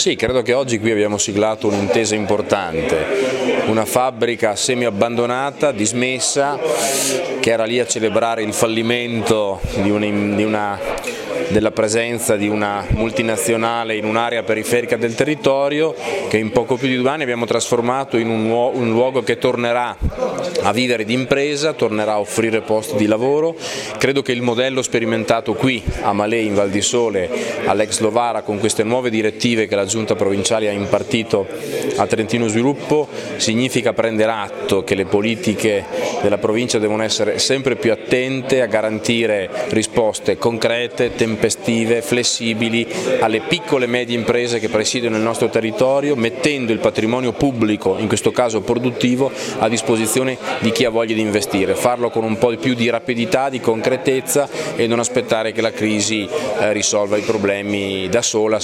Sì, credo che oggi qui abbiamo siglato un'intesa importante, una fabbrica semi-abbandonata, dismessa, che era lì a celebrare il fallimento della presenza di una multinazionale in un'area periferica del territorio, che in poco più di 2 anni abbiamo trasformato in un luogo che tornerà a vivere di impresa, tornerà a offrire posti di lavoro. Credo che il modello sperimentato qui a Malé in Val di Sole, all'ex Lovara, con queste nuove direttive che la Giunta provinciale ha impartito a Trentino Sviluppo, significa prendere atto che le politiche della provincia devono essere sempre più attente a garantire risposte concrete, tempestive, flessibili alle piccole e medie imprese che presiedono il nostro territorio, mettendo il patrimonio pubblico, in questo caso produttivo, a disposizione di chi ha voglia di investire, farlo con un po' più di rapidità, di concretezza e non aspettare che la crisi risolva i problemi da sola.